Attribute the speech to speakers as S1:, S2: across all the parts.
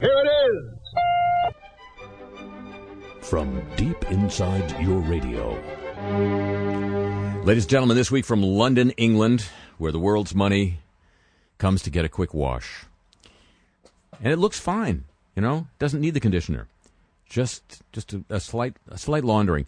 S1: Here it is.
S2: From deep inside your radio.
S3: Ladies and gentlemen, this week from London, England, where the world's money comes to get a quick wash. And it looks fine, you know, doesn't need the conditioner. Just a slight laundering.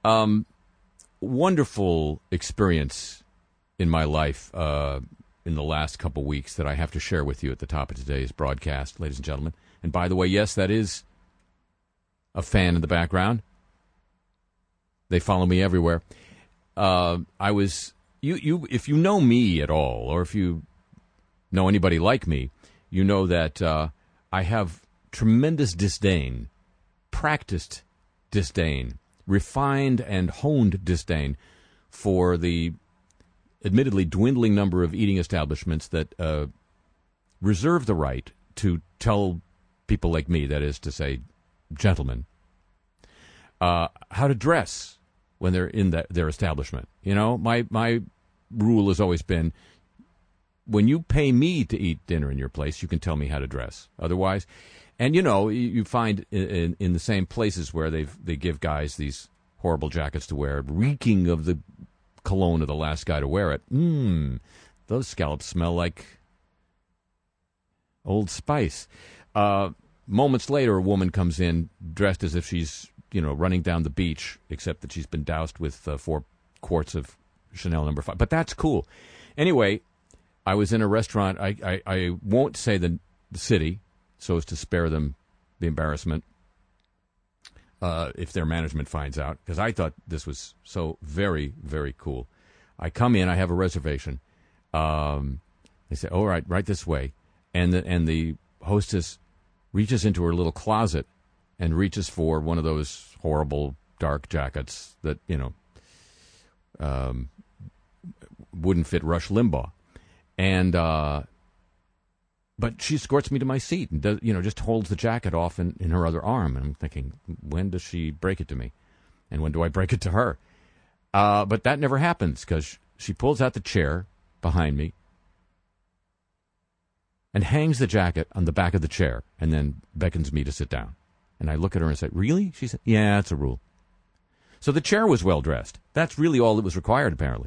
S3: Wonderful experience in my life in the last couple weeks that I have to share with you at the top of today's broadcast, ladies and gentlemen. And by the way, yes, that is a fan in the background. They follow me everywhere. If you know me at all, or if you know anybody like me, you know that I have tremendous disdain, practiced disdain, refined and honed disdain for the admittedly dwindling number of eating establishments that reserve the right to tell people like me, that is to say, gentlemen, how to dress when they're in their establishment. You know, my rule has always been, when you pay me to eat dinner in your place, you can tell me how to dress. Otherwise, and you know, you find in the same places where they give guys these horrible jackets to wear, reeking of the cologne of the last guy to wear it. Those scallops smell like Old Spice. Moments later, a woman comes in dressed as if she's, you know, running down the beach, except that she's been doused with 4 quarts of Chanel No. 5. But that's cool. Anyway, I was in a restaurant. I won't say the city, so as to spare them the embarrassment if their management finds out, because I thought this was so very, very cool. I come in. I have a reservation. They say, "All right, right this way," and the hostess reaches into her little closet and reaches for one of those horrible dark jackets that, you know, wouldn't fit Rush Limbaugh. And but she escorts me to my seat and does, you know, just holds the jacket off in her other arm. And I'm thinking, when does she break it to me? And when do I break it to her? But that never happens, because she pulls out the chair behind me and hangs the jacket on the back of the chair and then beckons me to sit down. And I look at her and say, "Really?" She said, "Yeah, it's a rule." So the chair was well dressed. That's really all that was required, apparently.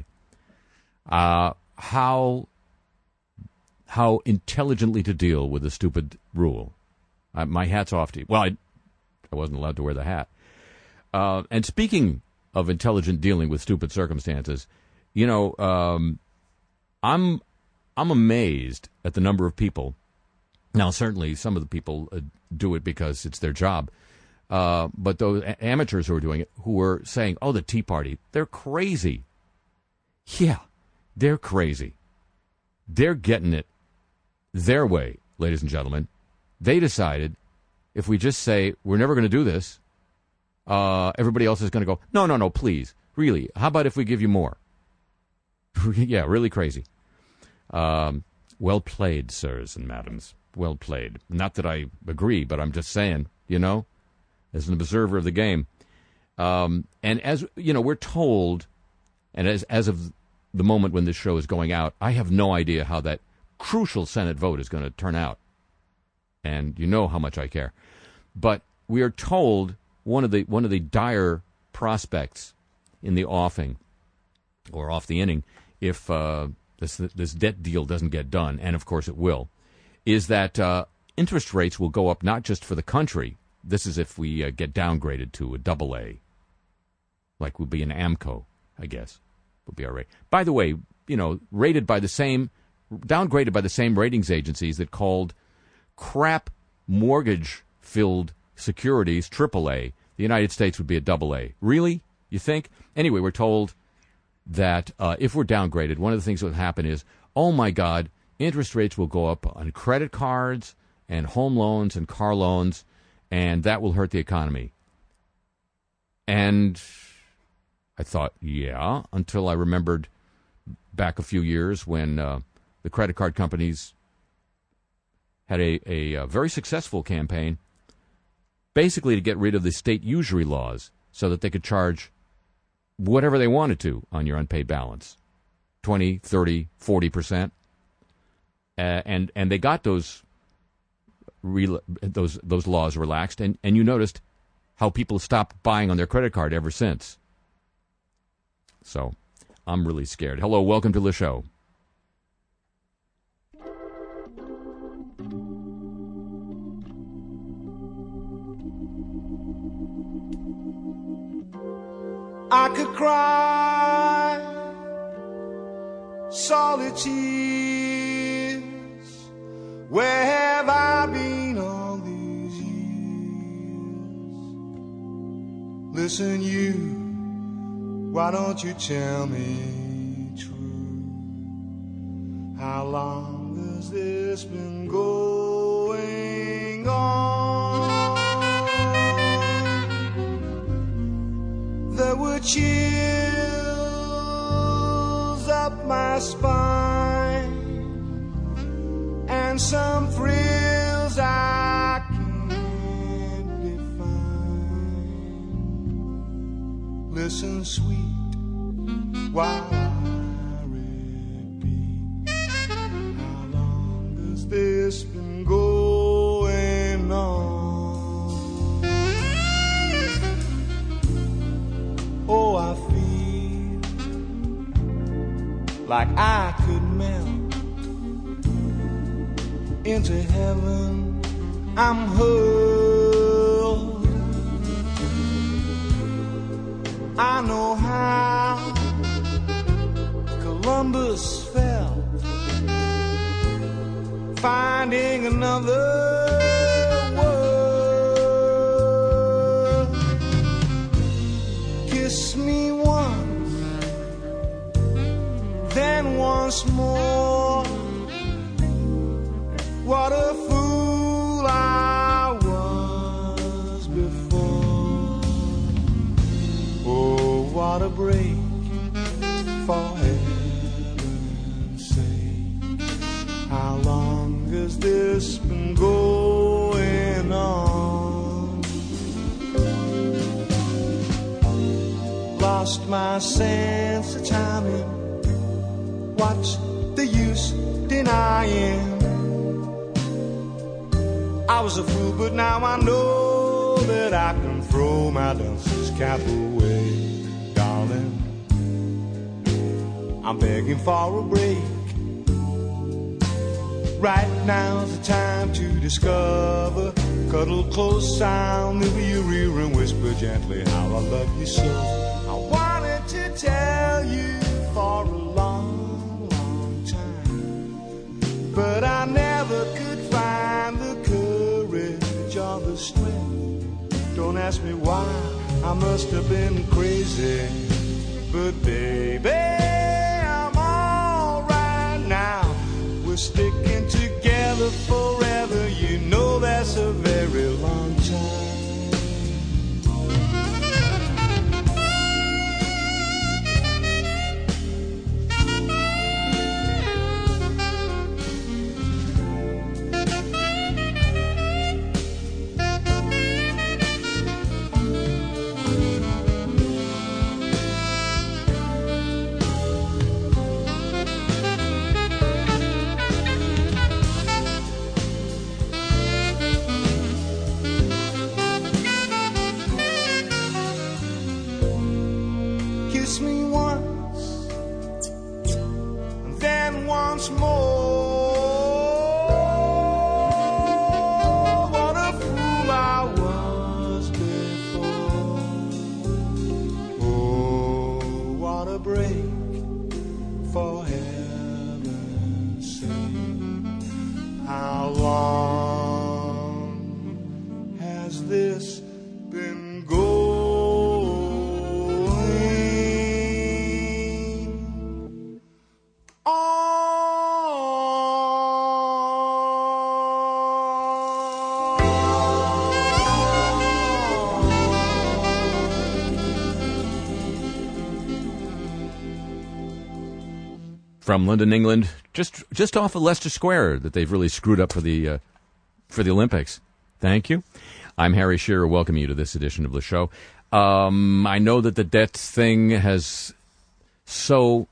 S3: How intelligently to deal with a stupid rule. My hat's off to you. Well, I wasn't allowed to wear the hat. And speaking of intelligent dealing with stupid circumstances, you know, I'm amazed at the number of people. Now, certainly some of the people do it because it's their job. But those amateurs who are doing it, who are saying, "Oh, the Tea Party, they're crazy." Yeah, they're crazy. They're getting it their way, ladies and gentlemen. They decided, if we just say, "We're never going to do this," everybody else is going to go, no, please. Really, how about if we give you more? Yeah, really crazy. Well played, sirs and madams. Well played. Not that I agree, but I'm just saying, you know, as an observer of the game. And as, you know, we're told, and as of the moment when this show is going out, I have no idea how that crucial Senate vote is going to turn out. And you know how much I care. But we are told one of the dire prospects in the offing, or off the inning, if this debt deal doesn't get done, and of course it will, is that interest rates will go up not just for the country. This is if we get downgraded to a AA, like would be an AMCO, I guess, would be our rate. By the way, you know, downgraded by the same ratings agencies that called crap mortgage-filled securities AAA, the United States would be a AA. Really? You think? Anyway, we're told that if we're downgraded, one of the things that will happen is, oh my God, interest rates will go up on credit cards and home loans and car loans, and that will hurt the economy. And I thought, yeah, until I remembered back a few years when the credit card companies had a very successful campaign basically to get rid of the state usury laws so that they could charge whatever they wanted to on your unpaid balance, 20, 30, 40%. And they got those those laws relaxed, and you noticed how people stopped buying on their credit card ever since. So I'm really scared. Hello, welcome to the show.
S1: I could cry solid tears. Where have I been all these years? Listen, you, why don't you tell me true? How long has this been going on? There were chills up my spine and some thrills I can't define. Listen, sweet, while I repeat, how long has this been going on? Oh, I feel like I could melt into heaven. I'm hurled. I know how Columbus felt, finding another world. Kiss me once, then once more. What a fool I was before. Oh, what a break, for heaven's sake. How long has this been going on? Lost my sense of timing. What's the use denying? I was a fool, but now I know that I can throw my dunce's cap away. Darling, I'm begging for a break. Right now's the time to discover. Cuddle close, I'll nibble your ear and whisper gently how I love you so. I wanted to tell you for a long, long time, but I never could find the courage or the strength. Don't ask me why, I must have been crazy. But baby, I'm all right now. We're sticking together forever. You know that's a very long time. Kiss me once, and then once more. What a fool I was before. Oh, what a break, for heaven's sake. How long has this been going on?
S3: From London, England, just off of Leicester Square, that they've really screwed up for the Olympics. Thank you. I'm Harry Shearer. Welcome you to this edition of the show. I know that the debt thing has so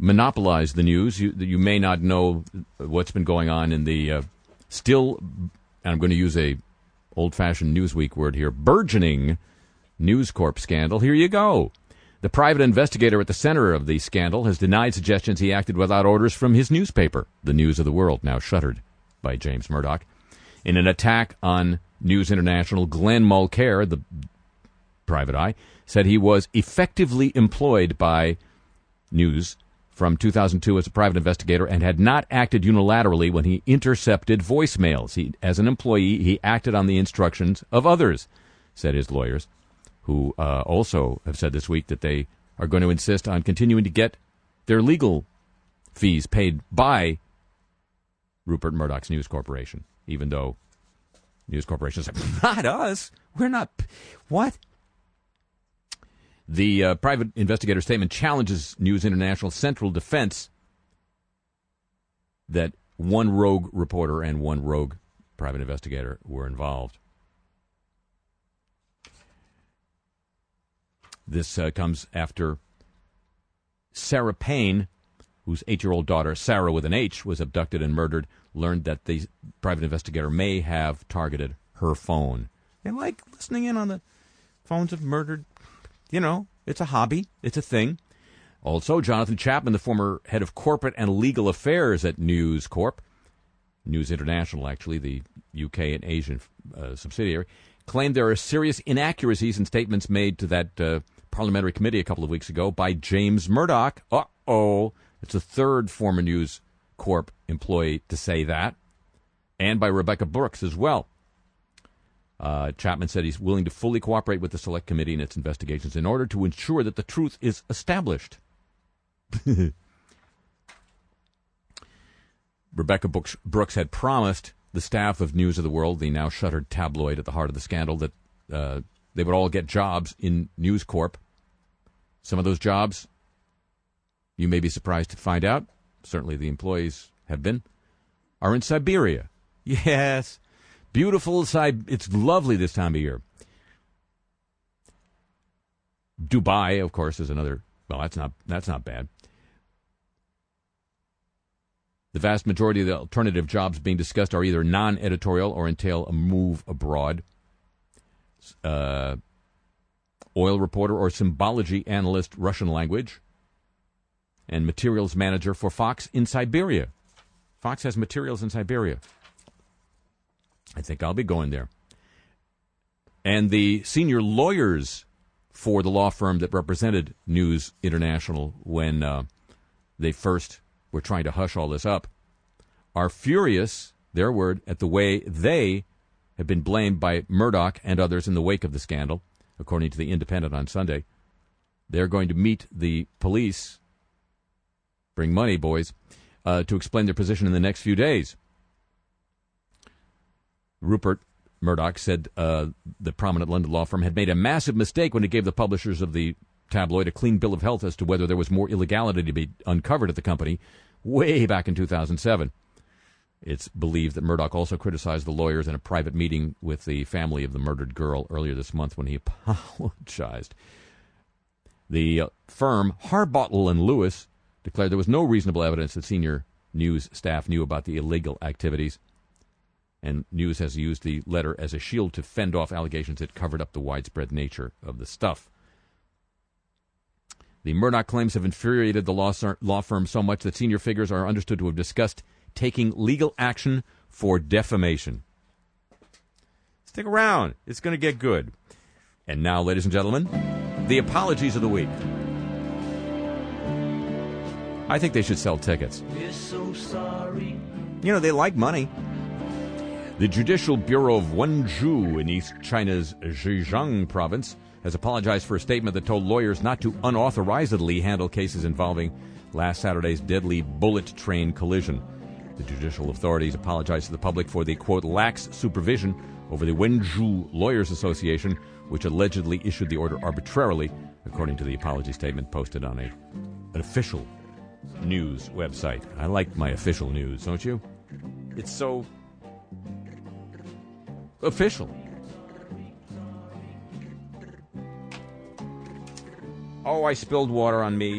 S3: monopolized the news that you may not know what's been going on in the still and I'm going to use a old-fashioned Newsweek word here, burgeoning News Corp scandal. Here you go. The private investigator at the center of the scandal has denied suggestions he acted without orders from his newspaper, The News of the World, now shuttered by James Murdoch. In an attack on News International, Glenn Mulcair, the private eye, said he was effectively employed by News from 2002 as a private investigator and had not acted unilaterally when he intercepted voicemails. As an employee, he acted on the instructions of others, said his lawyers, who also have said this week that they are going to insist on continuing to get their legal fees paid by Rupert Murdoch's News Corporation, even though News Corporation said, not us. We're not. What? The private investigator statement challenges News International's central defense that one rogue reporter and one rogue private investigator were involved. This comes after Sarah Payne, whose 8-year-old daughter, Sarah with an H, was abducted and murdered, learned that the private investigator may have targeted her phone. They like listening in on the phones of murdered. You know, it's a hobby. It's a thing. Also, Jonathan Chapman, the former head of corporate and legal affairs at News Corp, News International, actually, the UK and Asian subsidiary, claimed there are serious inaccuracies in statements made to that parliamentary committee a couple of weeks ago by James Murdoch. Uh-oh. It's the third former News Corp employee to say that, and by Rebecca Brooks as well. Chapman said he's willing to fully cooperate with the Select Committee in its investigations in order to ensure that the truth is established. Rebecca Brooks had promised the staff of News of the World, the now shuttered tabloid at the heart of the scandal, that they would all get jobs in News Corp. Some of those jobs, you may be surprised to find out, certainly the employees have been, are in Siberia. Yes. Beautiful it's lovely this time of year. Dubai, of course, is another. Well, that's not bad. The vast majority of the alternative jobs being discussed are either non-editorial or entail a move abroad. Oil reporter or symbology analyst, Russian language, and materials manager for Fox in Siberia. Fox has materials in Siberia. I think I'll be going there. And the senior lawyers for the law firm that represented News International when they first were trying to hush all this up are furious, their word, at the way they have been blamed by Murdoch and others in the wake of the scandal, according to The Independent on Sunday. They're going to meet the police, bring money, boys, to explain their position in the next few days. Rupert Murdoch said the prominent London law firm had made a massive mistake when it gave the publishers of the tabloid a clean bill of health as to whether there was more illegality to be uncovered at the company way back in 2007. It's believed that Murdoch also criticized the lawyers in a private meeting with the family of the murdered girl earlier this month when he apologized. The firm, Harbottle and Lewis, declared there was no reasonable evidence that senior News staff knew about the illegal activities. And News has used the letter as a shield to fend off allegations that covered up the widespread nature of the stuff. The Murdoch claims have infuriated the law firm so much that senior figures are understood to have discussed taking legal action for defamation. Stick around. It's going to get good. And now, ladies and gentlemen, the apologies of the week. I think they should sell tickets.
S4: We're so sorry.
S3: You know, they like money. The Judicial Bureau of Wenzhou in East China's Zhejiang province has apologized for a statement that told lawyers not to unauthorizedly handle cases involving last Saturday's deadly bullet train collision. The judicial authorities apologized to the public for the, quote, lax supervision over the Wenzhou Lawyers Association, which allegedly issued the order arbitrarily, according to the apology statement posted on an official news website. I like my official news, don't you? It's so official. Oh, I spilled water on me.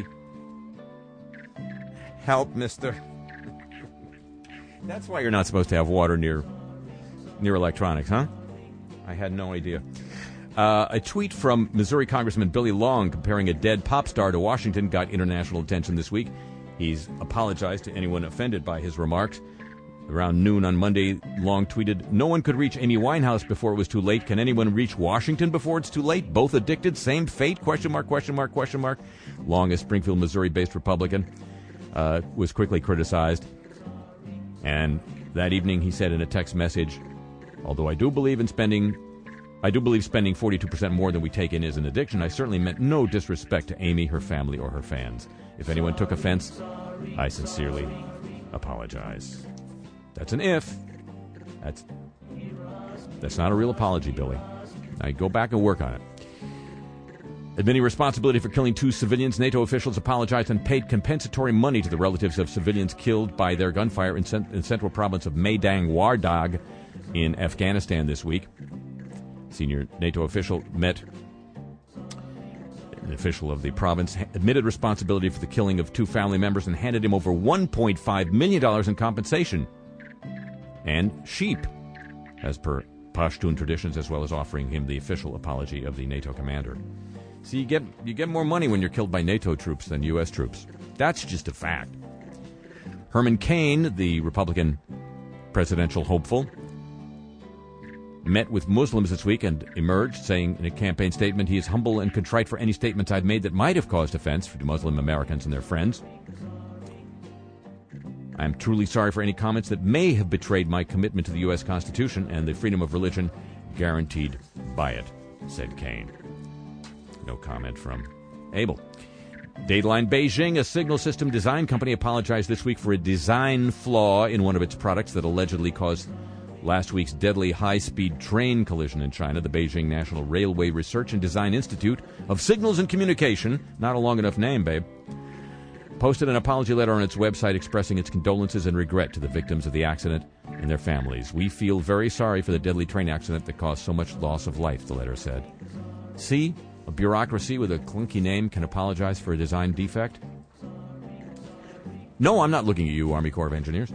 S3: Help, mister. That's why you're not supposed to have water near near electronics, huh? I had no idea. A tweet from Missouri Congressman Billy Long comparing a dead pop star to Washington got international attention this week. He's apologized to anyone offended by his remarks. Around noon on Monday, Long tweeted, "No one could reach Amy Winehouse before it was too late. Can anyone reach Washington before it's too late? Both addicted, same fate? Question mark, question mark, question mark." Long, a Springfield, Missouri-based Republican, was quickly criticized. And that evening he said in a text message, "Although I do believe spending 42% more than we take in is an addiction, I certainly meant no disrespect to Amy, her family, or her fans. If anyone took offense, I sincerely apologize." That's an if. That's not a real apology, Billy. Now go back and work on it. Admitting responsibility for killing 2 civilians, NATO officials apologized and paid compensatory money to the relatives of civilians killed by their gunfire in central province of Medan Wardag in Afghanistan this week. Senior NATO official met an official of the province, admitted responsibility for the killing of 2 family members and handed him over $1.5 million in compensation and sheep, as per Pashtun traditions, as well as offering him the official apology of the NATO commander. See, you get more money when you're killed by NATO troops than U.S. troops. That's just a fact. Herman Cain, the Republican presidential hopeful, met with Muslims this week and emerged, saying in a campaign statement, he is humble and contrite for any statements I've made that might have caused offense to Muslim Americans and their friends. I am truly sorry for any comments that may have betrayed my commitment to the U.S. Constitution and the freedom of religion guaranteed by it, said Cain. No comment from Abel. Dateline Beijing, a signal system design company, apologized this week for a design flaw in one of its products that allegedly caused last week's deadly high-speed train collision in China. The Beijing National Railway Research and Design Institute of Signals and Communication, not a long enough name, babe, posted an apology letter on its website expressing its condolences and regret to the victims of the accident and their families. We feel very sorry for the deadly train accident that caused so much loss of life, the letter said. See, a bureaucracy with a clunky name can apologize for a design defect? No, I'm not looking at you, Army Corps of Engineers.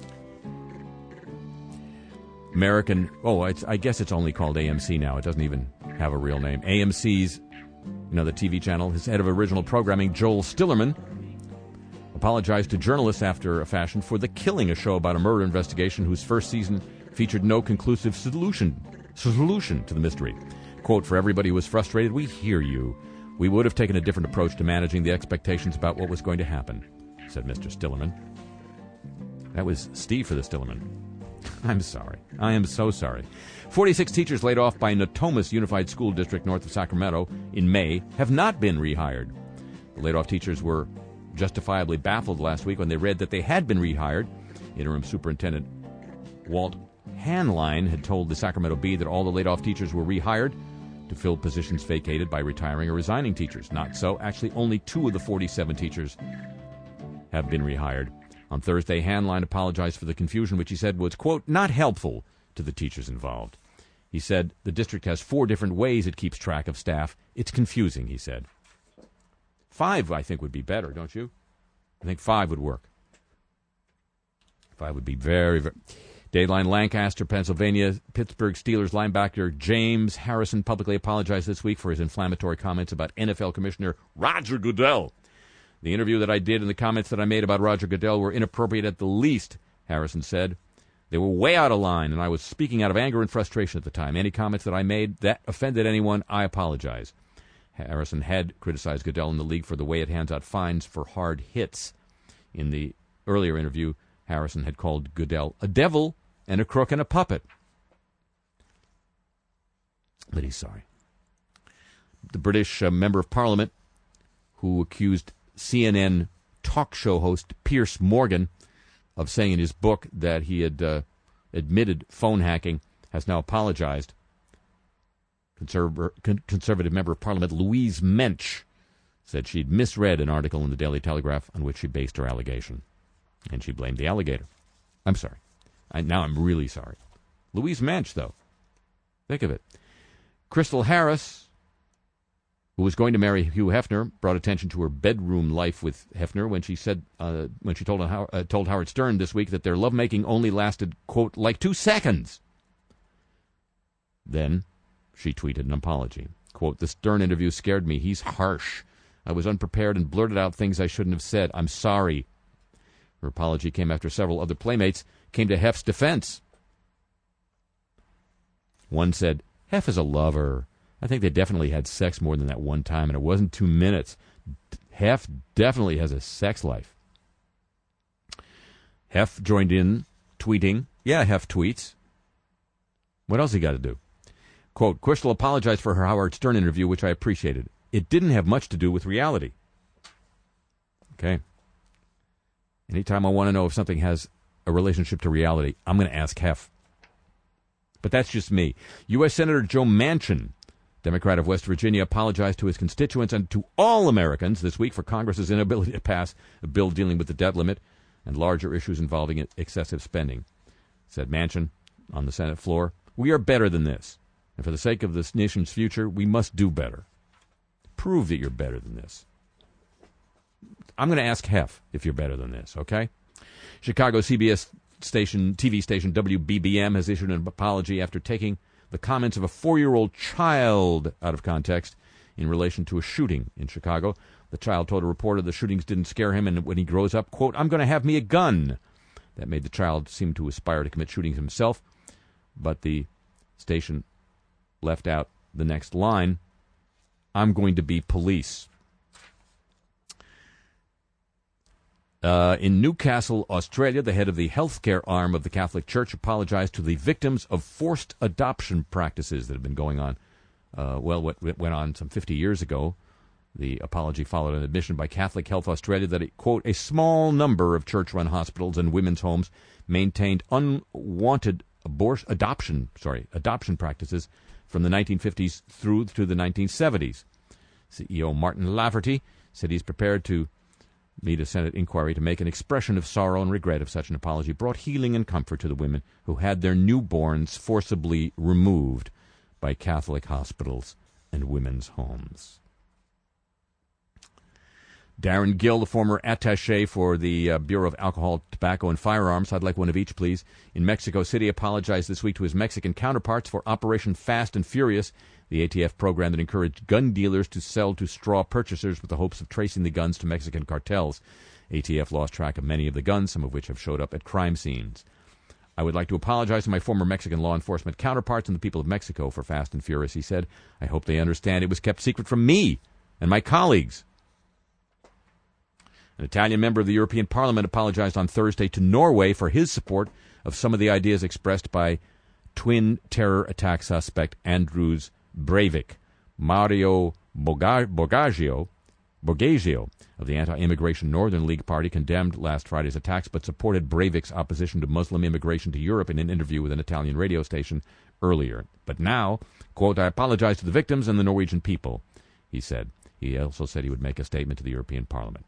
S3: I guess it's only called AMC now. It doesn't even have a real name. AMC's, the TV channel, his head of original programming, Joel Stillerman, apologized to journalists after a fashion for The Killing, a show about a murder investigation whose first season featured no conclusive solution to the mystery. Quote, "For everybody who was frustrated, we hear you. We would have taken a different approach to managing the expectations about what was going to happen," said Mr. Stillerman. That was Steve for the Stillerman. I'm sorry. I am so sorry. 46 teachers laid off by Natomas Unified School District north of Sacramento in May have not been rehired. The laid-off teachers were justifiably baffled last week when they read that they had been rehired. Interim Superintendent Walt Hanline had told the Sacramento Bee that all the laid-off teachers were rehired to fill positions vacated by retiring or resigning teachers. Not so. Actually, only 2 of the 47 teachers have been rehired. On Thursday, Hanline apologized for the confusion, which he said was, quote, "not helpful to the teachers involved." He said the district has 4 different ways it keeps track of staff. It's confusing, he said. 5, I think, would be better, don't you? I think 5 would work. 5 would be very, very... Dateline Lancaster, Pennsylvania, Pittsburgh Steelers linebacker James Harrison publicly apologized this week for his inflammatory comments about NFL Commissioner Roger Goodell. The interview that I did and the comments that I made about Roger Goodell were inappropriate at the least, Harrison said. They were way out of line, and I was speaking out of anger and frustration at the time. Any comments that I made that offended anyone, I apologize. Harrison had criticized Goodell in the league for the way it hands out fines for hard hits. In the earlier interview, Harrison had called Goodell a devil and a crook and a puppet. But he's sorry. The British member of Parliament who accused CNN talk show host Piers Morgan of saying in his book that he had admitted phone hacking has now apologized. Conservative member of Parliament Louise Mensch said she'd misread an article in the Daily Telegraph on which she based her allegation. And she blamed the alligator. I'm sorry. Now I'm really sorry. Louise Mensch, though. Think of it. Crystal Harris, who was going to marry Hugh Hefner, brought attention to her bedroom life with Hefner when she said, told Howard Stern this week that their lovemaking only lasted, quote, like 2 seconds. Then she tweeted an apology. Quote, "The Stern interview scared me. He's harsh. I was unprepared and blurted out things I shouldn't have said. I'm sorry." Her apology came after several other playmates came to Hef's defense. One said, "Hef is a lover. I think they definitely had sex more than that one time, and it wasn't 2 minutes. Hef definitely has a sex life." Hef joined in, tweeting. Yeah, Hef tweets. What else he got to do? Quote, "Crystal apologized for her Howard Stern interview, which I appreciated. It didn't have much to do with reality." Okay. Anytime I want to know if something has a relationship to reality, I'm going to ask Hef. But that's just me. U.S. Senator Joe Manchin, Democrat of West Virginia, apologized to his constituents and to all Americans this week for Congress's inability to pass a bill dealing with the debt limit and larger issues involving excessive spending. Said Manchin on the Senate floor, "We are better than this. And for the sake of this nation's future, we must do better. Prove that you're better than this." I'm going to ask Hef if you're better than this, okay? Chicago CBS TV station WBBM has issued an apology after taking the comments of a 4-year-old child out of context in relation to a shooting in Chicago. The child told a reporter the shootings didn't scare him, and when he grows up, quote, "I'm going to have me a gun." That made the child seem to aspire to commit shootings himself, but the station left out the next line, "I'm going to be police." In Newcastle, Australia, the head of the healthcare arm of the Catholic Church apologized to the victims of forced adoption practices that have been going on. What went on some 50 years ago. The apology followed an admission by Catholic Health Australia that, quote, "a small number of church-run hospitals and women's homes maintained unwanted adoption practices from the 1950s through to the 1970s. CEO Martin Lafferty said he's prepared to meet a Senate inquiry to make an expression of sorrow and regret if such an apology brought healing and comfort to the women who had their newborns forcibly removed by Catholic hospitals and women's homes. Darren Gill, the former attaché for the Bureau of Alcohol, Tobacco, and Firearms, I'd like one of each, please, in Mexico City, apologized this week to his Mexican counterparts for Operation Fast and Furious, the ATF program that encouraged gun dealers to sell to straw purchasers with the hopes of tracing the guns to Mexican cartels. ATF lost track of many of the guns, some of which have showed up at crime scenes. "I would like to apologize to my former Mexican law enforcement counterparts and the people of Mexico for Fast and Furious," he said. "I hope they understand it was kept secret from me and my colleagues." An Italian member of the European Parliament apologized on Thursday to Norway for his support of some of the ideas expressed by twin terror attack suspect Andrews Breivik. Mario Borghesio of the anti-immigration Northern League Party condemned last Friday's attacks but supported Breivik's opposition to Muslim immigration to Europe in an interview with an Italian radio station earlier. But now, quote, "I apologize to the victims and the Norwegian people," he said. He also said he would make a statement to the European Parliament.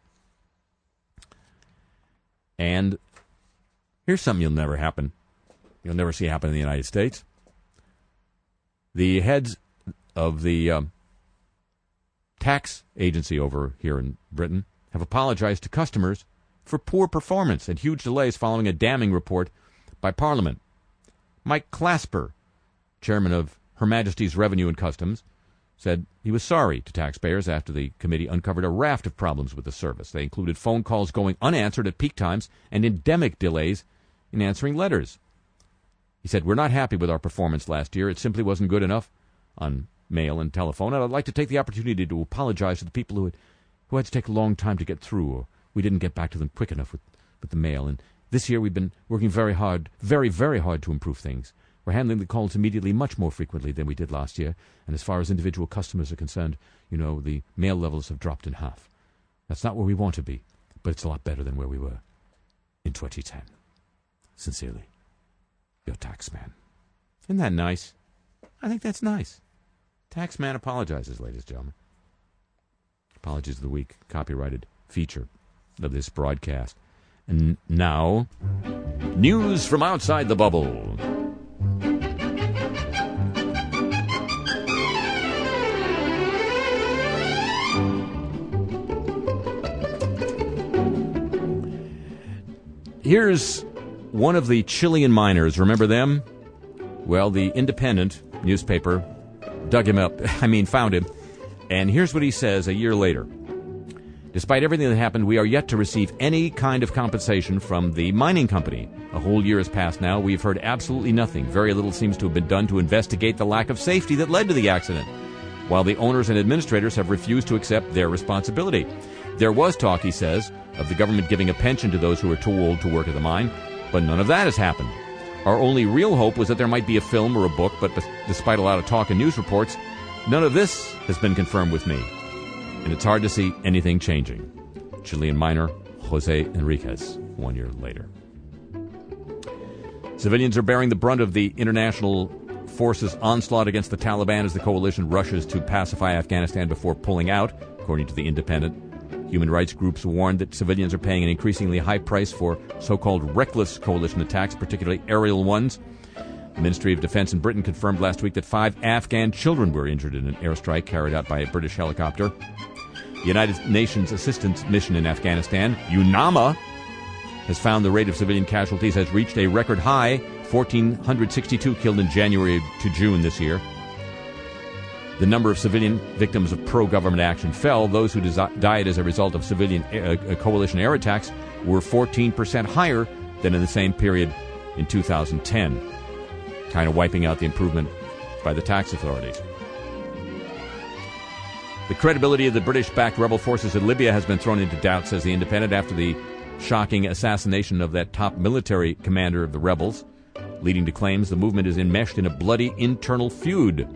S3: And here's something you'll never see happen in the United States. The heads of the tax agency over here in Britain have apologized to customers for poor performance and huge delays following a damning report by Parliament. Mike Clasper, chairman of Her Majesty's Revenue and Customs, said he was sorry to taxpayers after the committee uncovered a raft of problems with the service. They included phone calls going unanswered at peak times and endemic delays in answering letters. He said, "We're not happy with our performance last year. It simply wasn't good enough on mail and telephone, and I'd like to take the opportunity to apologize to the people who had to take a long time to get through, or we didn't get back to them quick enough with the mail. And this year we've been working very hard, very, very hard to improve things. We're handling the calls immediately much more frequently than we did last year, and as far as individual customers are concerned, the mail levels have dropped in half. That's not where we want to be, but it's a lot better than where we were in 2010. Sincerely, your taxman." Isn't that nice? I think that's nice. Taxman apologizes, ladies and gentlemen. Apologies of the Week, copyrighted feature of this broadcast. And now, news from outside the bubble. Here's one of the Chilean miners. Remember them? Well, the Independent newspaper found him. And here's what he says a year later. Despite everything that happened, we are yet to receive any kind of compensation from the mining company. A whole year has passed now. We've heard absolutely nothing. Very little seems to have been done to investigate the lack of safety that led to the accident, while the owners and administrators have refused to accept their responsibility. There was talk, he says, of the government giving a pension to those who are too old to work at the mine, but none of that has happened. Our only real hope was that there might be a film or a book, but despite a lot of talk and news reports, none of this has been confirmed with me. And it's hard to see anything changing. Chilean miner Jose Enriquez, 1 year later. Civilians are bearing the brunt of the international forces' onslaught against the Taliban as the coalition rushes to pacify Afghanistan before pulling out, according to The Independent. Human rights groups warned that civilians are paying an increasingly high price for so-called reckless coalition attacks, particularly aerial ones. The Ministry of Defense in Britain confirmed last week that 5 Afghan children were injured in an airstrike carried out by a British helicopter. The United Nations Assistance Mission in Afghanistan, UNAMA, has found the rate of civilian casualties has reached a record high, 1,462 killed in January to June this year. The number of civilian victims of pro-government action fell. Those who died as a result of civilian coalition air attacks were 14% higher than in the same period in 2010, kind of wiping out the improvement by the tax authorities. The credibility of the British-backed rebel forces in Libya has been thrown into doubt, says The Independent, after the shocking assassination of that top military commander of the rebels, leading to claims the movement is enmeshed in a bloody internal feud.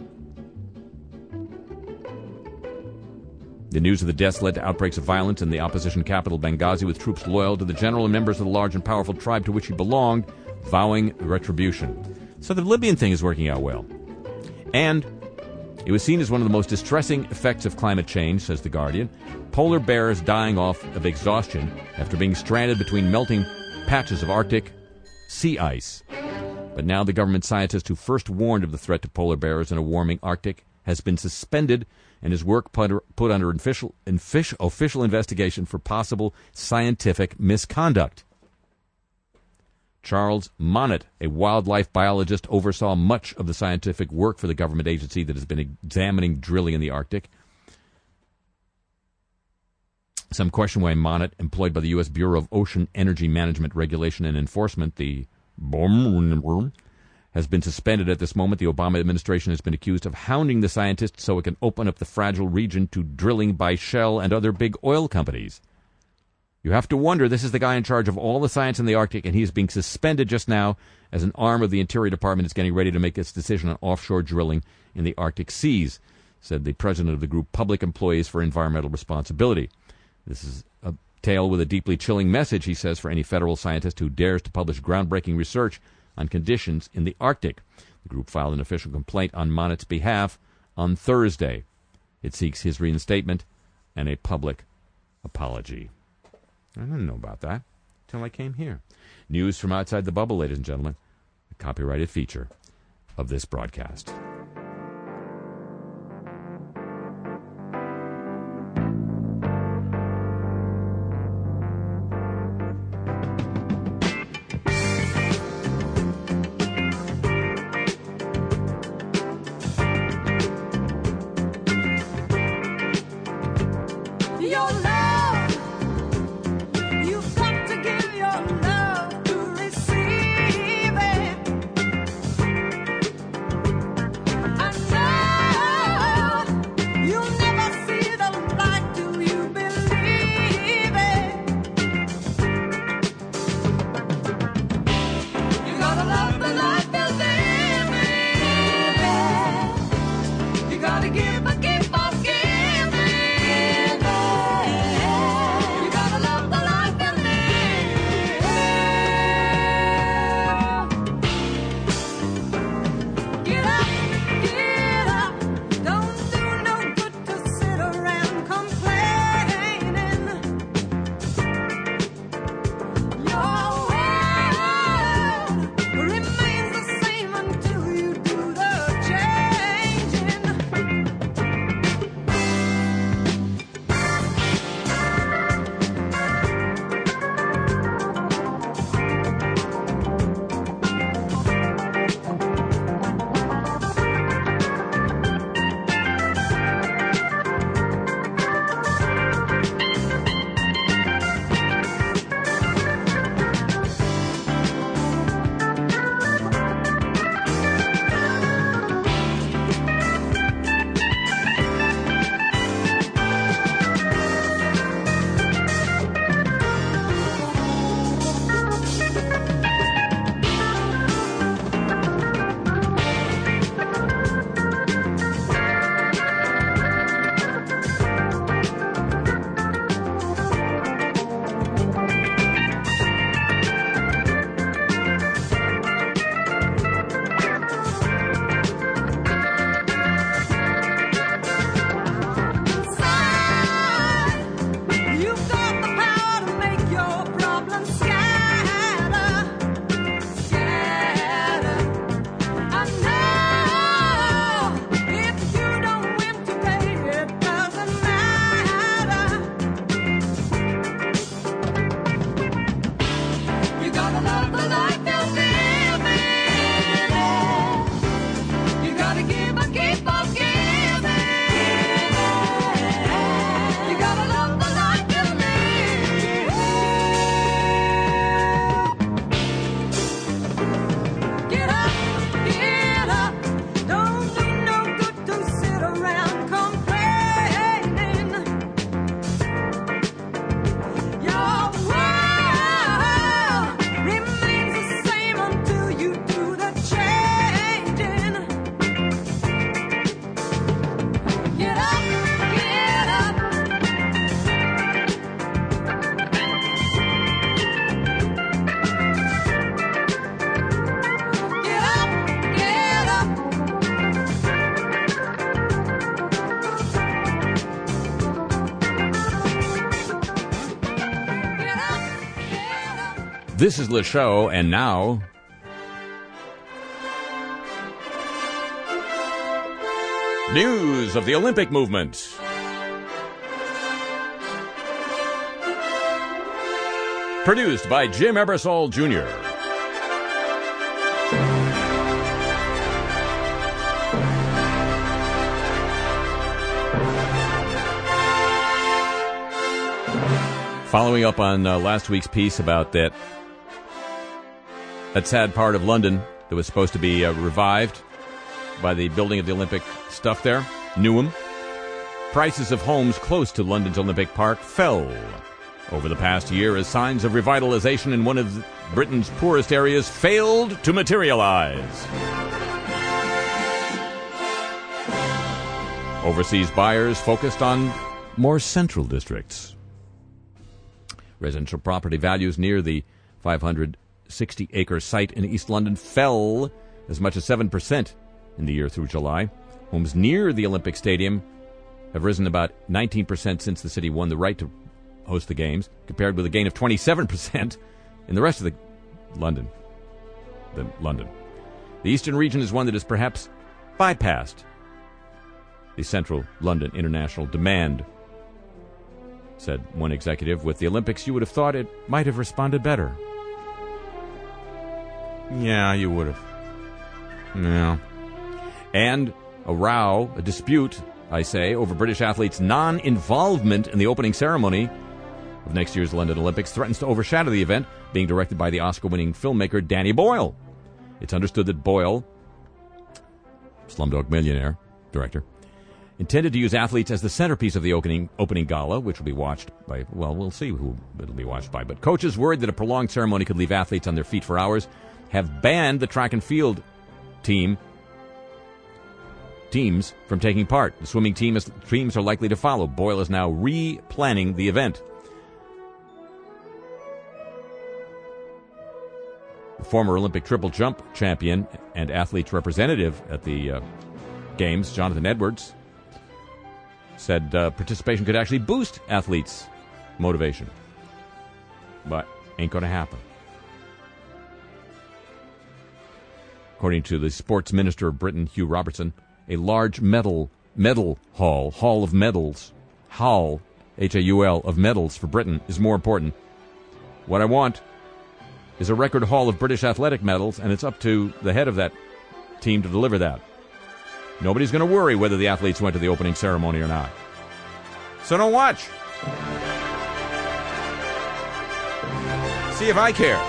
S3: The news of the deaths led to outbreaks of violence in the opposition capital Benghazi, with troops loyal to the general and members of the large and powerful tribe to which he belonged vowing retribution. So the Libyan thing is working out well. And it was seen as one of the most distressing effects of climate change, says The Guardian. Polar bears dying off of exhaustion after being stranded between melting patches of Arctic sea ice. But now the government scientist who first warned of the threat to polar bears in a warming Arctic has been suspended and his work put under official investigation for possible scientific misconduct. Charles Monnet, a wildlife biologist, oversaw much of the scientific work for the government agency that has been examining drilling in the Arctic. Some question why Monnet, employed by the U.S. Bureau of Ocean Energy Management Regulation and Enforcement, the BOEM, has been suspended at this moment. The Obama administration has been accused of hounding the scientist so it can open up the fragile region to drilling by Shell and other big oil companies. You have to wonder, this is the guy in charge of all the science in the Arctic, and he is being suspended just now as an arm of the Interior Department is getting ready to make its decision on offshore drilling in the Arctic seas, said the president of the group Public Employees for Environmental Responsibility. This is a tale with a deeply chilling message, he says, for any federal scientist who dares to publish groundbreaking research on conditions in the Arctic. The group filed an official complaint on Monnet's behalf on Thursday. It seeks his reinstatement and a public apology. I didn't know about that until I came here. News from outside the bubble, ladies and gentlemen. A copyrighted feature of this broadcast. This is Le Show, and now... news of the Olympic movement. Produced by Jim Ebersol Jr. Following up on last week's piece about that sad part of London that was supposed to be revived by the building of the Olympic stuff there, Newham. Prices of homes close to London's Olympic Park fell over the past year as signs of revitalization in one of Britain's poorest areas failed to materialize. Overseas buyers focused on more central districts. Residential property values near the 560-acre site in East London fell as much as 7% in the year through July. Homes near the Olympic Stadium have risen about 19% since the city won the right to host the games, compared with a gain of 27% in the rest of London. The eastern region is one that has perhaps bypassed the central London international demand, said one executive. With the Olympics, you would have thought it might have responded better. Yeah, you would have. Yeah. And a dispute, I say, over British athletes' non-involvement in the opening ceremony of next year's London Olympics threatens to overshadow the event, being directed by the Oscar-winning filmmaker Danny Boyle. It's understood that Boyle, Slumdog Millionaire director, intended to use athletes as the centerpiece of the opening gala, which will be watched by, well, we'll see who it'll be watched by. But coaches, worried that a prolonged ceremony could leave athletes on their feet for hours, have banned the track and field teams from taking part. The swimming teams are likely to follow. Boyle is now re-planning the event. The former Olympic triple jump champion and athletes representative at the Games, Jonathan Edwards, said participation could actually boost athletes' motivation. But ain't going to happen. According to the Sports Minister of Britain, Hugh Robertson, a large medal hall of medals, H-A-U-L, of medals for Britain is more important. What I want is a record haul of British athletic medals, and it's up to the head of that team to deliver that. Nobody's going to worry whether the athletes went to the opening ceremony or not. So don't watch. See if I care.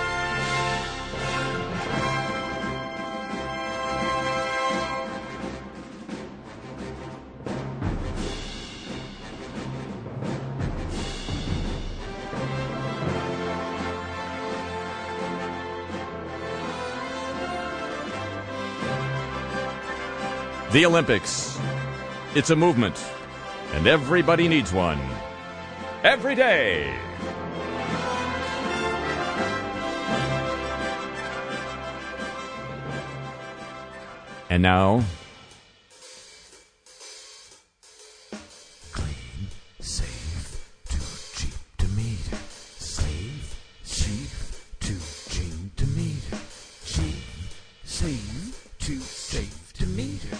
S3: The Olympics. It's a movement, and everybody needs one. Every day. And now...
S5: clean, safe, too cheap to meter. Safe, cheap, too cheap to meter. Cheap, safe, too safe to meter.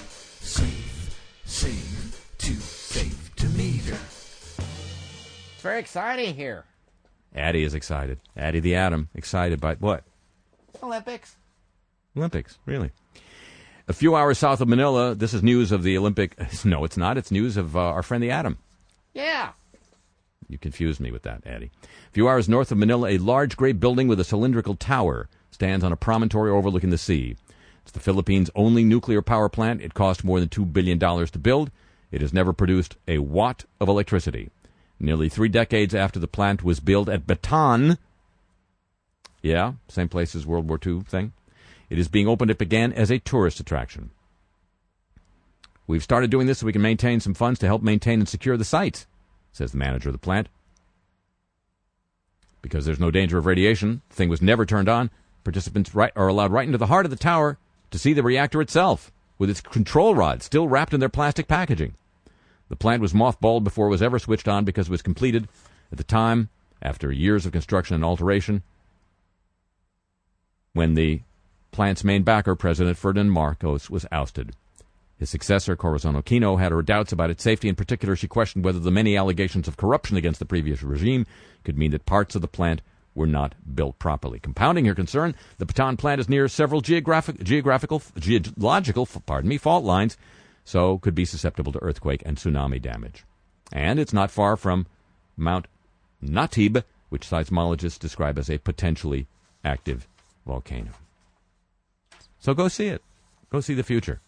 S5: Safe, too safe to meter.
S6: It's very exciting here.
S3: Addie is excited. Addie the Atom, excited by what?
S6: Olympics,
S3: really. A few hours south of Manila, this is news of the Olympic... No, it's not. It's news of our friend the Atom.
S6: Yeah.
S3: You confused me with that, Addie. A few hours north of Manila, a large gray building with a cylindrical tower stands on a promontory overlooking the sea. It's the Philippines' only nuclear power plant. It cost more than $2 billion to build. It has never produced a watt of electricity. Nearly 3 decades after the plant was built at Bataan, yeah, same place as World War II thing, it is being opened up again as a tourist attraction. We've started doing this so we can maintain some funds to help maintain and secure the site, says the manager of the plant. Because there's no danger of radiation, the thing was never turned on. Participants are allowed right into the heart of the tower to see the reactor itself, with its control rod still wrapped in their plastic packaging. The plant was mothballed before it was ever switched on because it was completed at the time, after years of construction and alteration. when the plant's main backer, President Ferdinand Marcos, was ousted. His successor, Corazon Aquino, had her doubts about its safety. In particular, she questioned whether the many allegations of corruption against the previous regime could mean that parts of the plant were not built properly. Compounding her concern, the Bataan plant is near several geological fault lines, so could be susceptible to earthquake and tsunami damage. And it's not far from Mount Natib, which seismologists describe as a potentially active volcano. So go see it. Go see the future.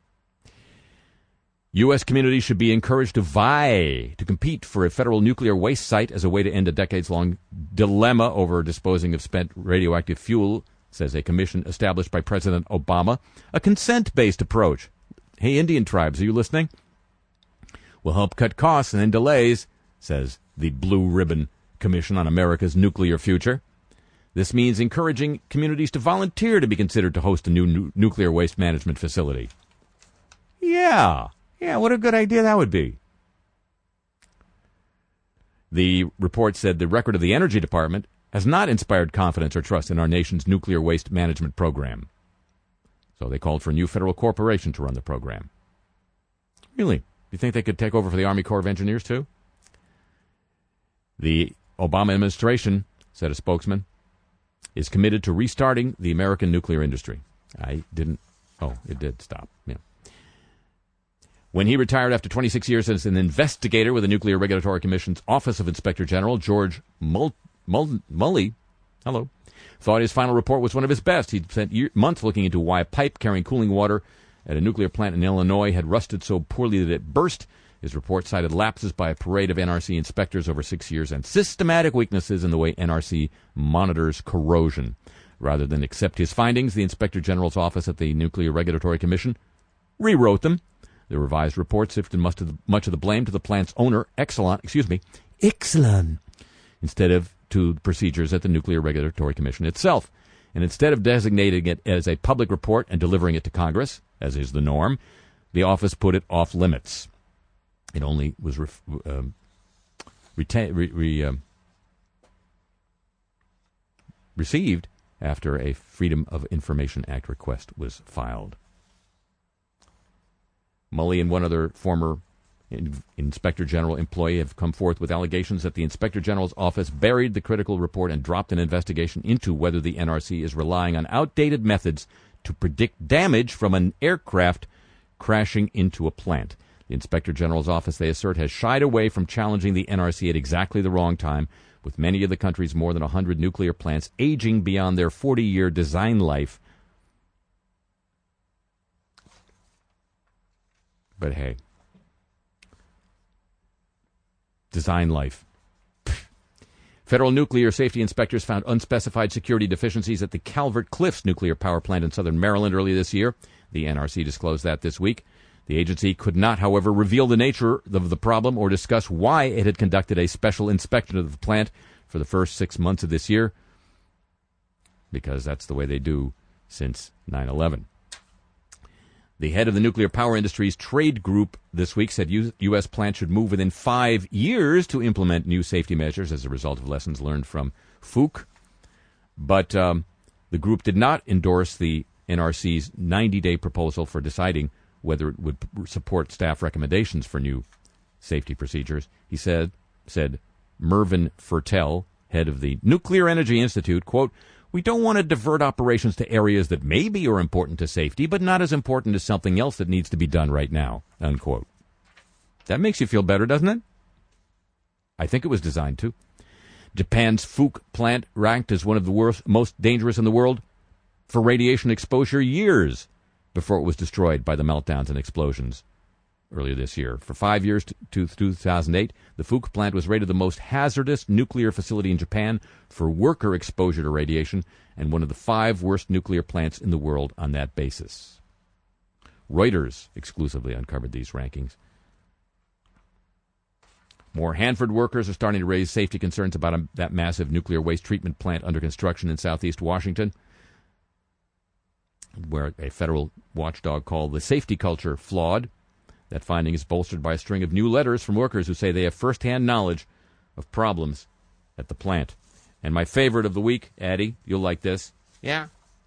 S3: U.S. communities should be encouraged to vie to compete for a federal nuclear waste site as a way to end a decades-long dilemma over disposing of spent radioactive fuel, says a commission established by President Obama. A consent-based approach. Hey, Indian tribes, are you listening? Will help cut costs and end delays, says the Blue Ribbon Commission on America's Nuclear Future. This means encouraging communities to volunteer to be considered to host a new nuclear waste management facility. Yeah, what a good idea that would be. The report said the record of the Energy Department has not inspired confidence or trust in our nation's nuclear waste management program. So they called for a new federal corporation to run the program. Really? You think they could take over for the Army Corps of Engineers, too? The Obama administration, said a spokesman, is committed to restarting the American nuclear industry. It did stop. Yeah. When he retired after 26 years as an investigator with the Nuclear Regulatory Commission's Office of Inspector General, George Mully, thought his final report was one of his best. He'd spent months looking into why a pipe carrying cooling water at a nuclear plant in Illinois had rusted so poorly that it burst. His report cited lapses by a parade of NRC inspectors over 6 years and systematic weaknesses in the way NRC monitors corrosion. Rather than accept his findings, the Inspector General's office at the Nuclear Regulatory Commission rewrote them. The revised report shifted much of the blame to the plant's owner, Exelon, instead of to the procedures at the Nuclear Regulatory Commission itself. And instead of designating it as a public report and delivering it to Congress, as is the norm, the office put it off limits. It only was received after a Freedom of Information Act request was filed. Mully and one other former Inspector General employee have come forth with allegations that the Inspector General's office buried the critical report and dropped an investigation into whether the NRC is relying on outdated methods to predict damage from an aircraft crashing into a plant. The Inspector General's office, they assert, has shied away from challenging the NRC at exactly the wrong time, with many of the country's more than 100 nuclear plants aging beyond their 40-year design life. But hey, design life. Federal nuclear safety inspectors found unspecified security deficiencies at the Calvert Cliffs nuclear power plant in southern Maryland earlier this year. The NRC disclosed that this week. The agency could not, however, reveal the nature of the problem or discuss why it had conducted a special inspection of the plant for the first 6 months of this year, because that's the way they do since 9/11. The head of the nuclear power industry's trade group this week said U.S. plants should move within 5 years to implement new safety measures as a result of lessons learned from Fuchs. But the group did not endorse the NRC's 90-day proposal for deciding whether it would support staff recommendations for new safety procedures. He said Mervyn Fertel, head of the Nuclear Energy Institute, quote, "We don't want to divert operations to areas that maybe are important to safety, but not as important as something else that needs to be done right now," unquote. That makes you feel better, doesn't it? I think it was designed to. Japan's Fuchs plant ranked as one of the most dangerous in the world for radiation exposure years before it was destroyed by the meltdowns and explosions earlier this year. For 5 years to 2008, the Fuchs plant was rated the most hazardous nuclear facility in Japan for worker exposure to radiation and one of the 5 worst nuclear plants in the world on that basis. Reuters exclusively uncovered these rankings. More Hanford workers are starting to raise safety concerns about that massive nuclear waste treatment plant under construction in southeast Washington, where a federal watchdog called the safety culture flawed. That finding is bolstered by a string of new letters from workers who say they have firsthand knowledge of problems at the plant. And my favorite of the week, Addie, you'll like this.
S6: Yeah?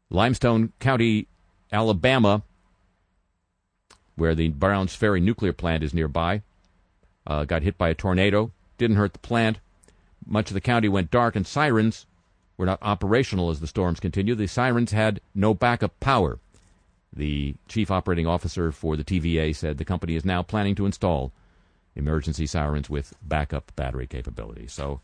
S3: Limestone County, Alabama, where the Browns Ferry nuclear plant is nearby, got hit by a tornado. Didn't hurt the plant. Much of the county went dark, and sirens were not operational as the storms continued. The sirens had no backup power. The chief operating officer for the TVA said the company is now planning to install emergency sirens with backup battery capability. So,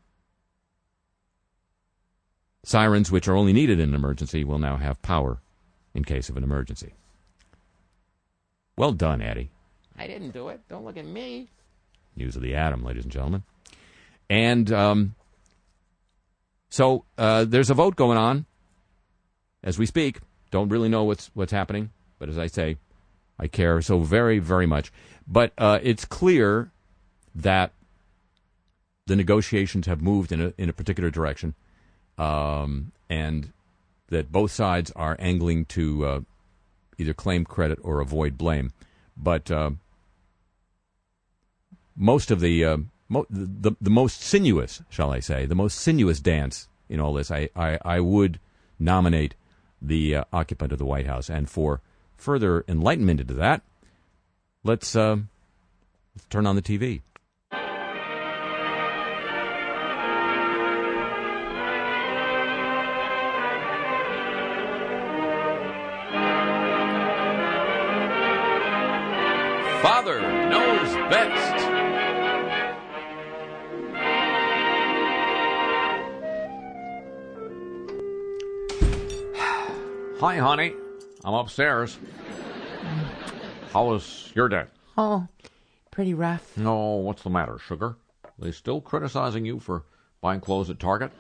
S3: sirens, which are only needed in an emergency, will now have power in case of an emergency. Well done, Eddie.
S6: I didn't do it. Don't look at me.
S3: News of the atom, ladies and gentlemen. And so there's a vote going on as we speak. Don't really know what's happening, but as I say, I care so very, very much. But it's clear that the negotiations have moved in a particular direction, and that both sides are angling to either claim credit or avoid blame. But most of the most sinuous, shall I say, the most sinuous dance in all this, I would nominate the occupant of the White House. And for further enlightenment into that, let's turn on the TV. Father knows best. Hi, honey. I'm upstairs. How was your day?
S6: Oh, pretty rough.
S3: No, what's the matter, sugar? They still criticizing you for buying clothes at Target?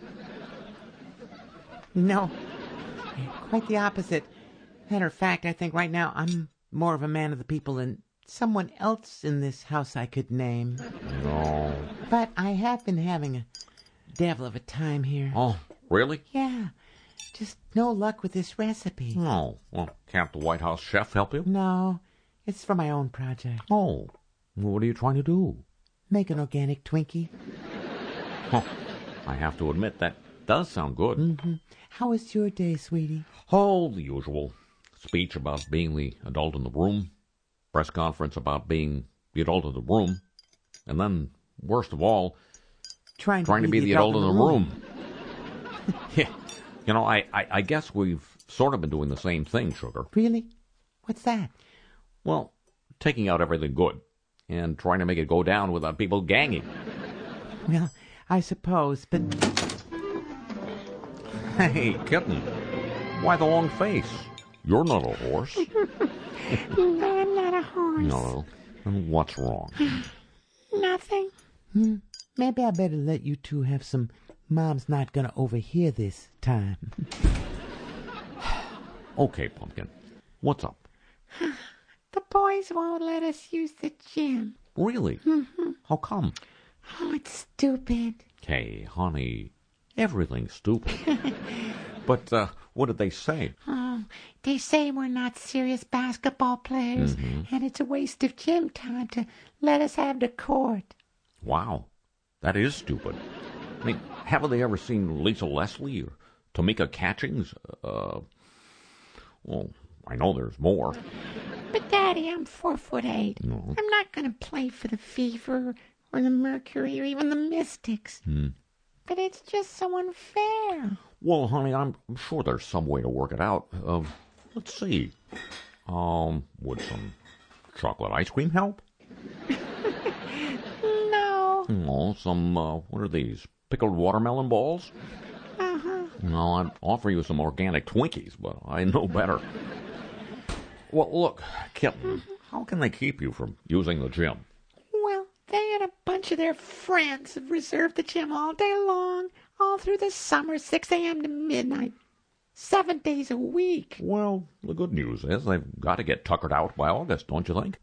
S6: No, quite the opposite. Matter of fact, I think right now I'm more of a man of the people than someone else in this house I could name.
S3: No.
S6: But I have been having a devil of a time here.
S3: Oh, really?
S6: Yeah. Just no luck with this recipe.
S3: No. Well, can't the White House chef help you?
S6: No, it's for my own project.
S3: Oh. Well, what are you trying to do?
S6: Make an organic Twinkie.
S3: Oh, I have to admit, that does sound good.
S6: Mm-hmm. How was your day, sweetie?
S3: Oh, the usual. Speech about being the adult in the room. Press conference about being the adult in the room. And then, worst of all,
S6: Trying to
S3: be the adult in the room. Yeah. You know, I guess we've sort of been doing the same thing, sugar.
S6: Really? What's that?
S3: Well, taking out everything good and trying to make it go down without people ganging.
S6: Well, I suppose, but...
S3: Hey, kitten. Why the long face? You're not a horse.
S6: No, I'm not a horse.
S3: No. And what's wrong?
S6: Nothing. Maybe I better let you two have some Mom's not gonna overhear this time.
S3: Okay, Pumpkin. What's up?
S6: The boys won't let us use the gym.
S3: Really?
S6: Mm-hmm.
S3: How come?
S6: Oh, it's stupid.
S3: Hey, honey, everything's stupid. But what did they say?
S6: Oh, they say we're not serious basketball players, and it's a waste of gym time to let us have the court.
S3: Wow, that is stupid. I mean, haven't they ever seen Lisa Leslie or Tamika Catchings? Well, I know there's more.
S6: But, Daddy, I'm 4'8".
S3: No.
S6: I'm not going to play for the Fever or the Mercury or even the Mystics. But it's just so unfair.
S3: Well, honey, I'm sure there's some way to work it out. Let's see. Would some chocolate ice cream help?
S6: No.
S3: No, some, what are these? Pickled watermelon balls?
S6: Uh-huh.
S3: No, I'd offer you some organic Twinkies, but I know better. Well, look, Kitten, how can they keep you from using the gym?
S6: Well, they and a bunch of their friends have reserved the gym all day long, all through the summer, 6 a.m. to midnight, 7 days a week.
S3: Well, the good news is they've got to get tuckered out by August, don't you think?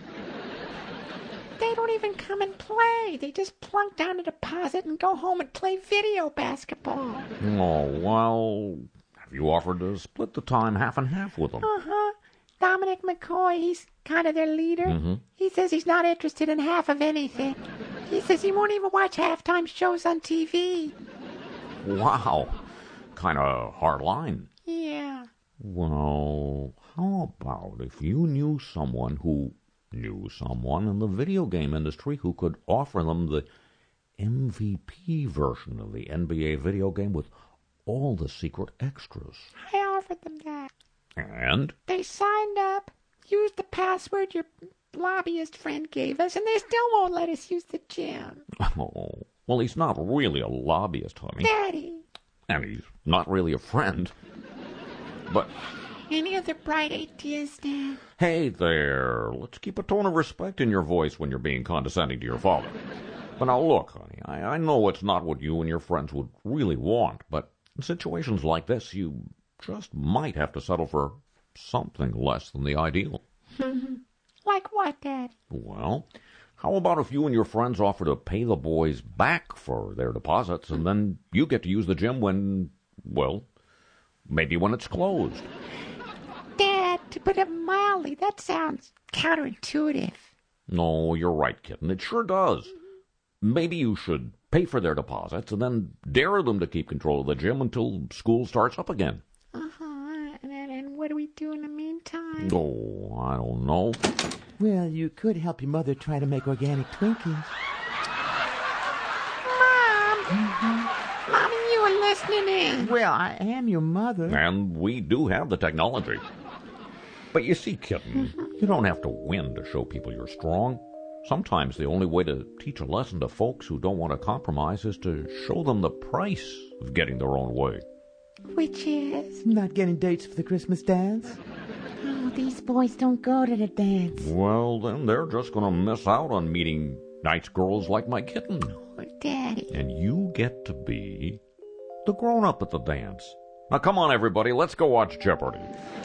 S6: They don't even come and play. They just plunk down a deposit and go home and play video basketball.
S3: Oh, well, have you offered to split the time half and half with them?
S6: Uh-huh. Dominic McCoy, he's kind of their leader. He says he's not interested in half of anything. He says he won't even watch halftime shows on TV.
S3: Wow. Kind of hard line.
S6: Yeah.
S7: Well, how about if you knew someone who knew someone in the video game industry who could offer them the MVP version of the NBA video game with all the secret extras?
S6: I offered them that.
S7: And?
S6: They signed up, used the password your lobbyist friend gave us, and they still won't let us use the gym.
S7: Oh, well, he's not really a lobbyist, honey.
S6: Daddy.
S7: And he's not really a friend. But,
S6: Any other bright ideas, Dad?
S7: hey there, let's keep a tone of respect in your voice when you're being condescending to your father. But now look, honey, I know it's not what you and your friends would really want, but in situations like this, you just might have to settle for something less than the ideal.
S6: Like what, Dad?
S7: Well, how about if you and your friends offer to pay the boys back for their deposits, and then you get to use the gym when, well, maybe when it's closed?
S6: Dad, to put it mildly, that sounds counterintuitive.
S7: No, you're right, kitten. It sure does. Maybe you should pay for their deposits and then dare them to keep control of the gym until school starts up again.
S6: And what do we do in the meantime?
S7: Oh, I don't know.
S5: Well, you could help your mother try to make organic Twinkies.
S6: Mom! Mommy, you were listening in.
S5: Well, I am your mother.
S7: And we do have the technology. But you see, kitten, you don't have to win to show people you're strong. Sometimes the only way to teach a lesson to folks who don't want to compromise is to show them the price of getting their own way.
S6: Which is?
S5: Not getting dates for the Christmas dance?
S6: Oh, these boys don't go to the dance.
S7: Well, then they're just going to miss out on meeting nice girls like my kitten.
S6: Oh, Daddy.
S7: And you get to be the grown-up at the dance. Now, come on, everybody. Let's go watch Jeopardy!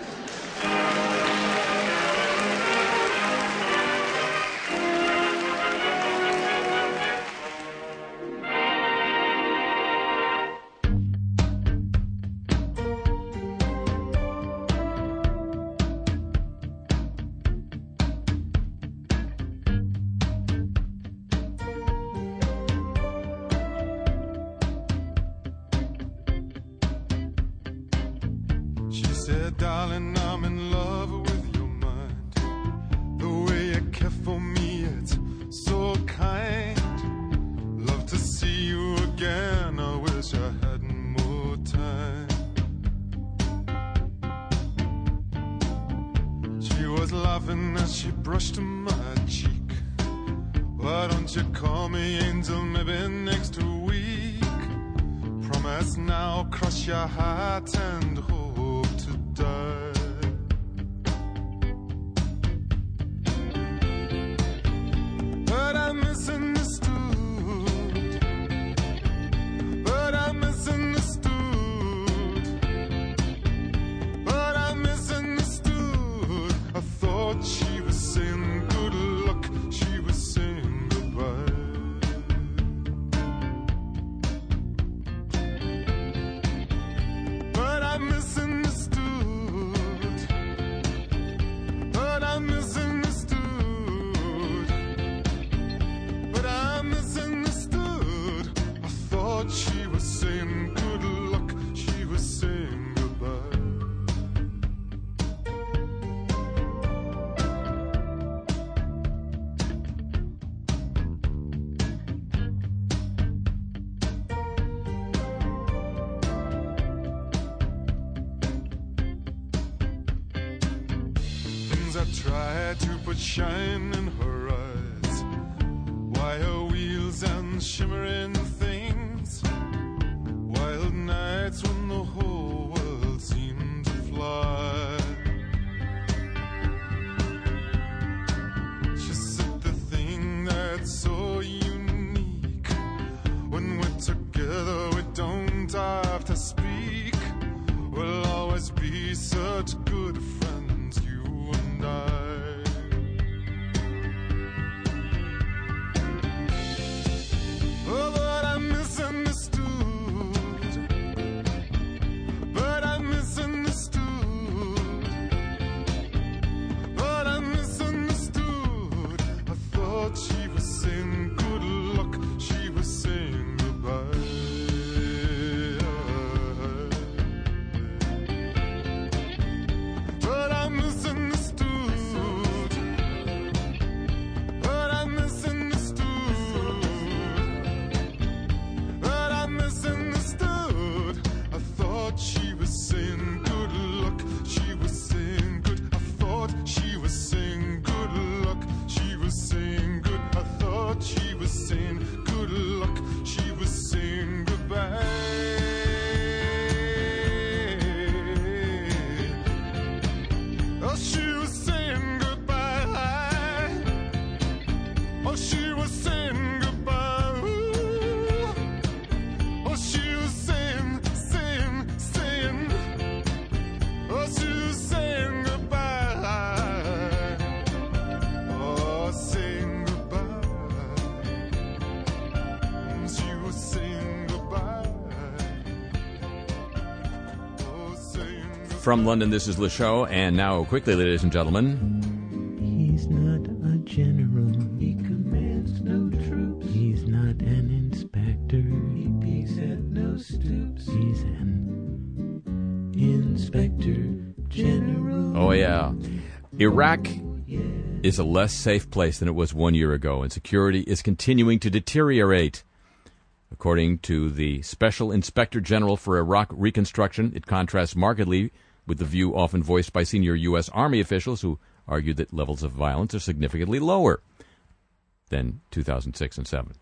S1: She said, darling, I'm in love with your mind. The way you care for me, it's so kind. Love to see you again, I wish I had more time. She was laughing as she brushed my cheek. Why don't you call me angel, maybe next week? Promise now, cross your heart and hope to die. But I misunderstood. But I misunderstood. But I misunderstood. I thought she was saying good luck. She was saying goodbye. But I misunderstood. But I misunderstood. But I misunderstood. I thought she was saying good luck. She was saying goodbye. Things I tried to put shine in her eyes, wire wheels and shimmering things, wild nights when the whole world seemed to fly. She said the thing that's so unique, when we're together we don't have to speak. We'll always be such good friends, you and I. Oh, but I misunderstood. Oh, she was saying goodbye. Oh, she was saying goodbye. Ooh. Oh, she was saying. Oh, she was saying goodbye. Oh, saying goodbye. She was saying goodbye. Oh, saying goodbye.
S3: From London, this is Le Show, and now quickly, ladies and gentlemen.
S5: He's not a general. He commands no troops. He's not an inspector. He peeks at no stoops. He's an Inspector General.
S3: Oh, yeah. Iraq is a less safe place than it was 1 year ago, and security is continuing to deteriorate. According to the Special Inspector General for Iraq Reconstruction, it contrasts markedly with the view often voiced by senior U.S. Army officials who argued that levels of violence are significantly lower than 2006 and 7.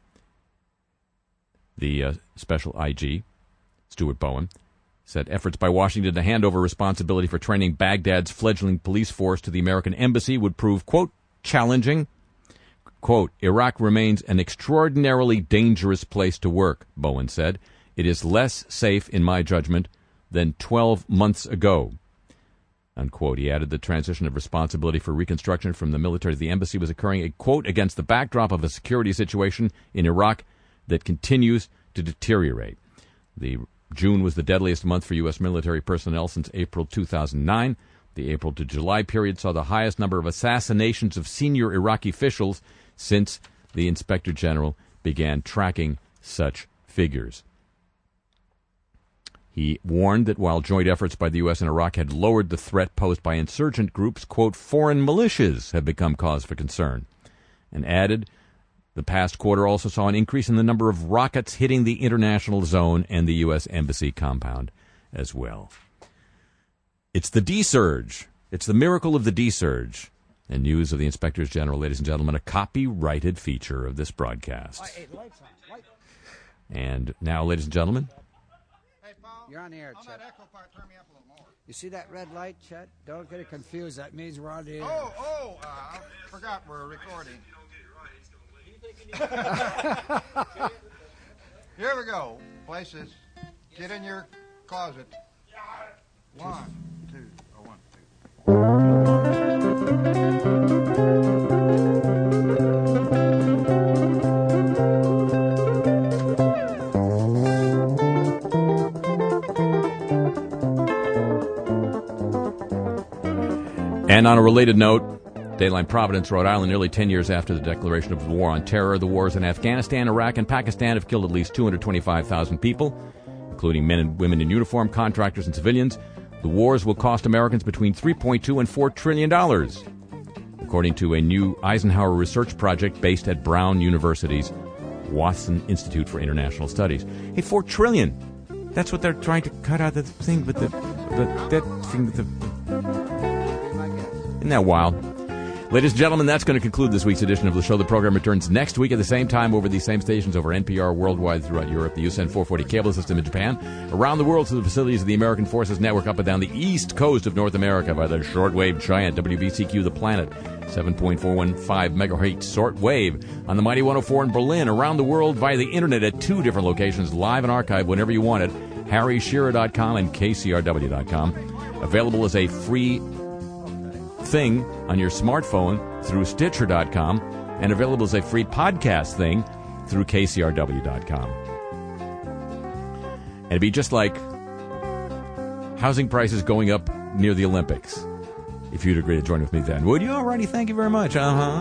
S3: The Special IG, Stuart Bowen, said efforts by Washington to hand over responsibility for training Baghdad's fledgling police force to the American embassy would prove, quote, challenging. Quote, Iraq remains an extraordinarily dangerous place to work, Bowen said. It is less safe, in my judgment, than 12 months ago. Unquote. He added the transition of responsibility for reconstruction from the military to the embassy was occurring, quote, against the backdrop of a security situation in Iraq that continues to deteriorate. June was the deadliest month for U.S. military personnel since April 2009. The April to July period saw the highest number of assassinations of senior Iraqi officials since the Inspector General began tracking such figures. He warned that while joint efforts by the U.S. and Iraq had lowered the threat posed by insurgent groups, quote, foreign militias have become cause for concern, and added the past quarter also saw an increase in the number of rockets hitting the international zone and the U.S. Embassy compound as well. It's the D-Surge. It's the miracle of the D-Surge. And news of the Inspectors General, ladies and gentlemen, a copyrighted feature of this broadcast. And now, ladies and gentlemen.
S8: Hey, Paul. You're on the air, Chet. On that echo part, turn me up a little more. You see that red light, Chet? Don't get it confused. That means we're on the air. I forgot we're recording. Here we go. Places. Get in your closet. 1, 2. Oh,
S3: 1, 2. And on a related note, Dayline Providence, Rhode Island, nearly 10 years after the declaration of the war on terror, the wars in Afghanistan, Iraq, and Pakistan have killed at least 225,000 people, including men and women in uniform, contractors, and civilians. The wars will cost Americans between $3.2 and $4 trillion, according to a new Eisenhower research project based at Brown University's Watson Institute for International Studies. Hey, $4 trillion. That's what they're trying to cut out the thing with the debt thing with the... Isn't that wild? Ladies and gentlemen, that's going to conclude this week's edition of the show. The program returns next week at the same time over these same stations over NPR worldwide throughout Europe, the USEN 440 cable system in Japan, around the world to the facilities of the American Forces Network up and down the east coast of North America by the shortwave giant WBCQ The Planet, 7.415 megahertz shortwave on the Mighty 104 in Berlin, around the world via the internet at 2 different locations, live and archived whenever you want it, harryshearer.com and kcrw.com. Available as a free thing on your smartphone through Stitcher.com, and available as a free podcast thing through KCRW.com. And it'd be just like housing prices going up near the Olympics, if you'd agree to join with me then. Would you? Alrighty, thank you very much.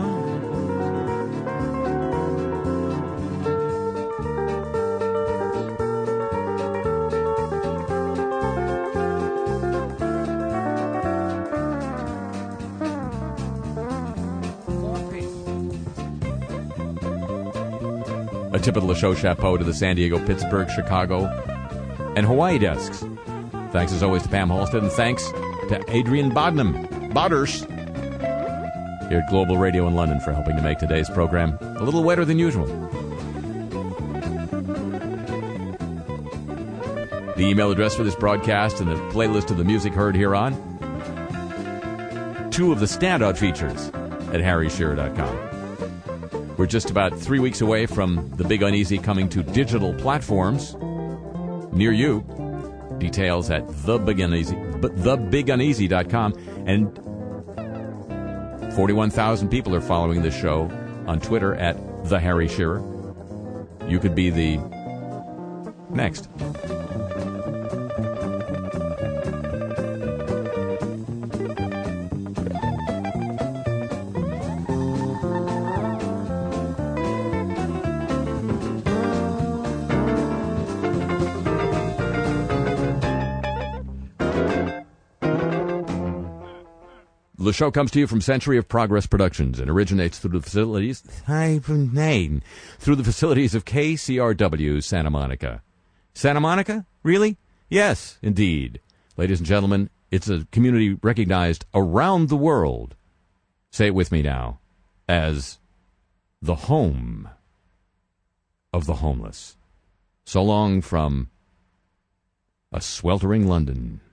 S3: A tip of the show chapeau to the San Diego, Pittsburgh, Chicago, and Hawaii desks. Thanks as always to Pam Halstead, and thanks to Adrian Bodders here at Global Radio in London for helping to make today's program a little wetter than usual. The email address for this broadcast and the playlist of the music heard here on 2 of the standout features at harryshearer.com. We're just about 3 weeks away from The Big Uneasy coming to digital platforms near you. Details at thebiguneasy.com. And 41,000 people are following this show on Twitter at The Harry Shearer. You could be the next. The show comes to you from Century of Progress Productions and originates through the facilities of KCRW Santa Monica. Santa Monica? Really? Yes, indeed. Ladies and gentlemen, it's a community recognized around the world. Say it with me now. As the home of the homeless. So long from a sweltering London.